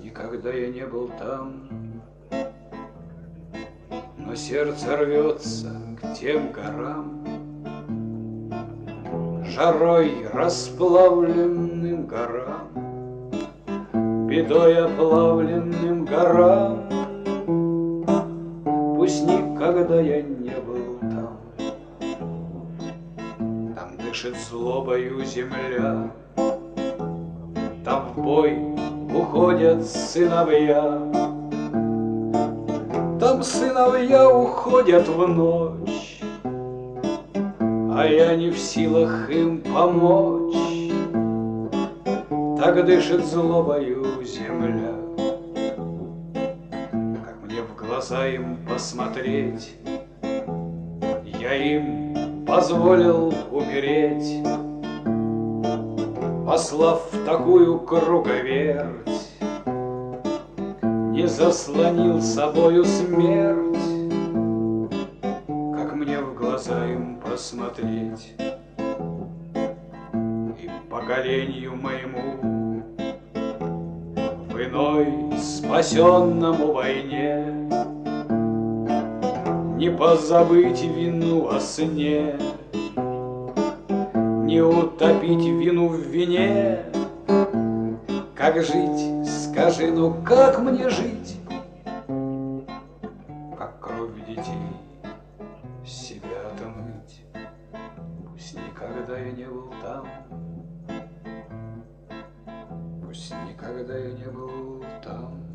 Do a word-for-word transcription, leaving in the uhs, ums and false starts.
никогда я не был там, но сердце рвется к тем горам, жарой расплавленным горам, бедой оплавленным горам. Пусть никогда я не был там. Там дышит злобою земля, там в бой уходят сыновья, там сыновья уходят в ночь, а я не в силах им помочь. Так дышит злобою земля. Как мне в глаза им посмотреть, я им позволил умереть, послав в такую круговерть, не заслонил собою смерть. Как мне в глаза им посмотреть, и поколению моему в иной спасенному войне не позабыть вину о сне, не утопить вину в вине. Как жить, скажи, ну как мне жить? Как кровь детей себя отмыть? Пусть никогда я не был там, пусть никогда я не был там.